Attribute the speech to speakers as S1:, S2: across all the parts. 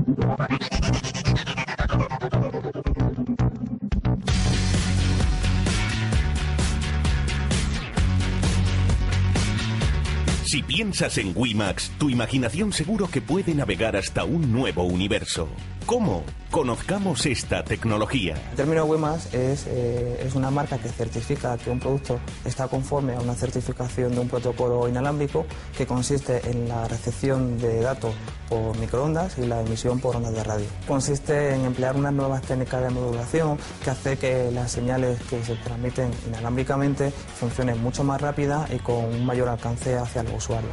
S1: Si piensas en WiMAX, tu imaginación seguro que puede navegar hasta un nuevo universo. ¿Cómo? Conozcamos esta tecnología.
S2: El término WiMAX es una marca que certifica que un producto está conforme a una certificación de un protocolo inalámbrico que consiste en la recepción de datos por microondas y la emisión por ondas de radio. Consiste en emplear unas nuevas técnicas de modulación que hace que las señales que se transmiten inalámbricamente funcionen mucho más rápidas y con un mayor alcance hacia los usuarios.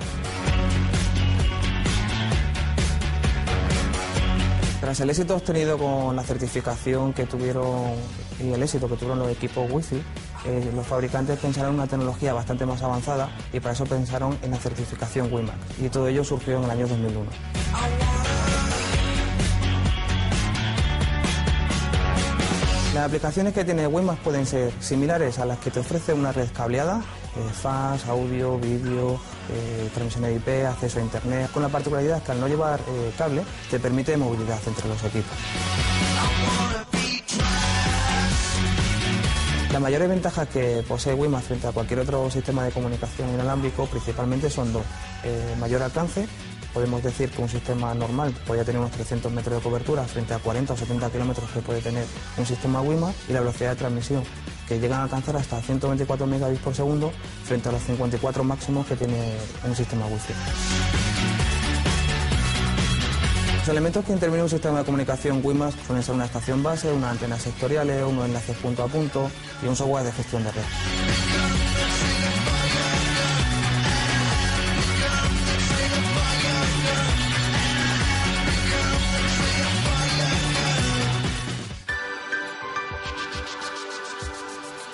S2: Tras el éxito obtenido con la certificación que tuvieron y el éxito que tuvieron los equipos Wi-Fi, los fabricantes pensaron en una tecnología bastante más avanzada y para eso pensaron en la certificación WiMAX. Y todo ello surgió en el año 2001. Las aplicaciones que tiene WiMAX pueden ser similares a las que te ofrece una red cableada, fax, audio, vídeo, transmisión de IP, acceso a internet, con la particularidad que al no llevar cable te permite movilidad entre los equipos. Las mayores ventajas que posee WiMAX frente a cualquier otro sistema de comunicación inalámbrico principalmente son dos. Mayor alcance. Podemos decir que un sistema normal podría tener unos 300 metros de cobertura frente a 40 o 70 kilómetros que puede tener un sistema WiMAX, y la velocidad de transmisión, que llegan a alcanzar hasta 124 megabits por segundo frente a los 54 máximos que tiene un sistema Wi-Fi. Los elementos que intervienen en un sistema de comunicación WiMAX suelen ser una estación base, unas antenas sectoriales, unos enlaces punto a punto y un software de gestión de red.